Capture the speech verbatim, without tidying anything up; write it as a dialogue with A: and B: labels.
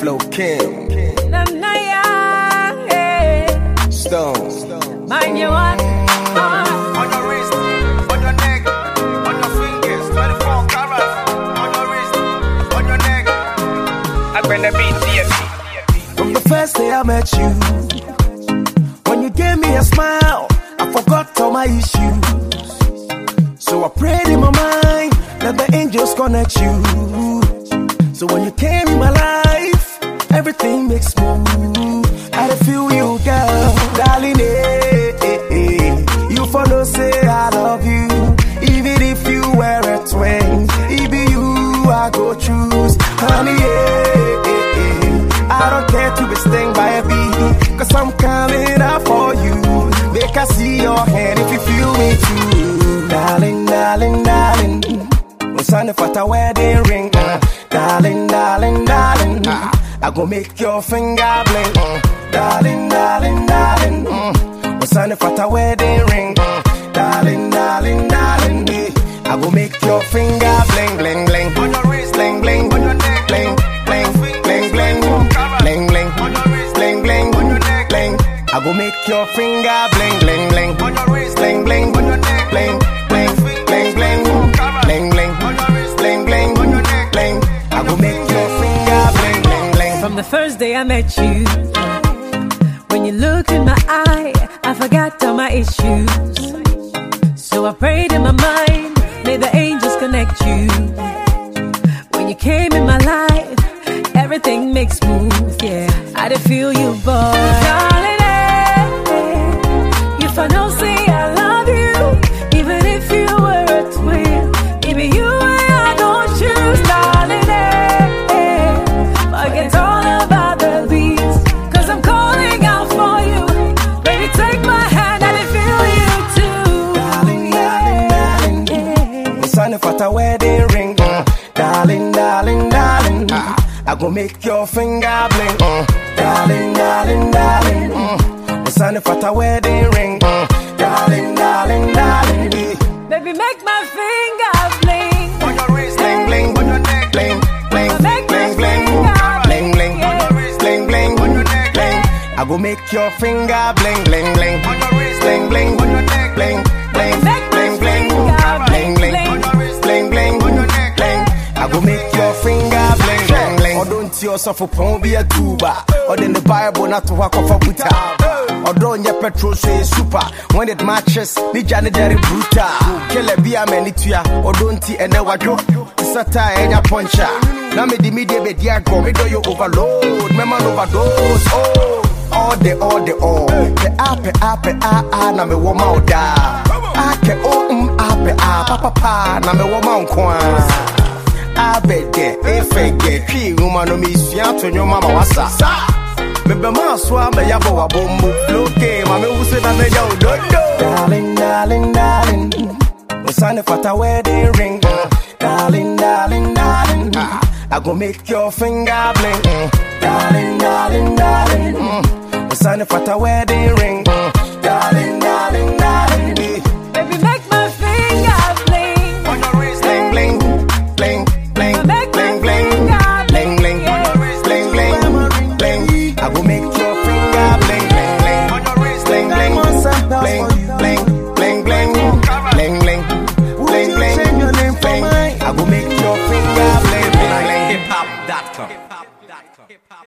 A: Flow Kim, Stone,
B: mind you what?
C: On your wrist, on your neck, on your fingers, twenty-four carats. On your wrist, on your neck. I'm gonna be the
A: from the first day I met you. When you gave me a smile, I forgot all my issues. So I prayed in my mind, let the angels connect you. So when you came in my life, everything makes smooth. I feel you, girl, darling, eh, eh, eh. You for no say I love you, even if you wear a twin. It be you I go choose, honey, eh, eh, eh. I don't care to be stung by a bee, cause I'm coming out for you. Make I see your hand if you feel me too. Darling, darling, darling, we're signing for the wedding ring. uh. Darling, darling, darling, uh. I go make your finger blink. uh. Darling, darling, darling, mm. we're signing for the wedding ring. uh. Darling, darling, darling, eh. I go make your finger bling, bling, bling.
C: on your wrist,
A: Bling, bling,
C: on your neck,
A: bling, bling, bling, bling, bling, bling,
C: on your wrist,
A: bling, bling,
C: on your neck,
A: bling. I go make your finger bling, bling, bling.
C: on your wrist,
A: Bling, bling,
C: on your neck,
A: bling, bling, bling, bling, bling, bling,
C: on your wrist,
A: bling, bling,
C: on your neck,
A: bling. I go make your finger bling, bling, bling.
B: From the first day I met you, when you looked in my eye, I forgot all my issues. So I prayed in my mind, may the angels connect you. When you came in my life, everything makes smooth, yeah. I did feel you, boy. Darling, eh, eh, you for no say I love you, even if you were a twin. Even you and I don't choose, darling, eh, eh. Forget all about the beats, cause I'm calling out for you. Baby, take my hand, I did feel you too.
A: Darling, darling, darling, we're signing for the wedding ring. uh. Darling, darling, darling, uh. I go make your finger blink. uh. Darling, darling, darling, mm. we're signing for the wedding ring. uh. Darling, darling, darling, eh.
B: Baby, make my finger bling.
C: on your wrist,
A: Bling, bling,
C: on your neck,
A: bling, bling,
B: Make
A: bling,
B: my
A: bling,
B: finger
A: bling, bling,
B: yeah.
A: bling, bling,
C: on your neck,
A: bling. I go make your finger bling, bling, bling,
C: on your wrist,
A: bling, bling,
C: on your neck,
A: bling, bling,
B: Make my
A: bling, bling,
B: finger
A: bling, bling,
B: bling.
C: on your wrist,
A: bling, bling,
C: on your neck,
A: bling. I go make your finger bling, bling, bling. Or don't you suffer from be a tuba, or then the Bible not to walk off a buta. Or don't your petrol say super when it matches the Johnny Jerry Bruta. Kill a beer manitia, or don't you and never go. Sata and your puncher. Now me the media be dear go, me do you overload, me man overdose. Oh, all the, all the, all. The ape, ape, ah, ah, na me woman oda. Ake, oh, um, ape, ah, papa, pa, na me woman kwan. Abede, efege, ki woman no me siya to your mama wasa. Me be ma swa me ya bo wa bombo. Loke, ma me use na me ya ododo. Darling, darling, darling, we're signing for the wedding ring. uh. Darling, darling, darling, uh. I go make your finger blink. uh. Darling, darling, darling, mm. we're signing for the wedding ring. uh. Darling, darling, darling, eh.
B: Baby, make my finger bling.
C: on your wrist,
A: Bling, bling, bling, bling,
B: Make my
A: bling, bling,
B: finger
A: bling, bling,
B: yeah.
A: bling, bling, bling. I go make your finger bling, bling, bling.
C: on your wrist,
A: Bling, bling, bling, bling, bling, bling, bling, bling, bling, bling, bling. I go make your finger bling, bling, bling.
C: hip hop dot com.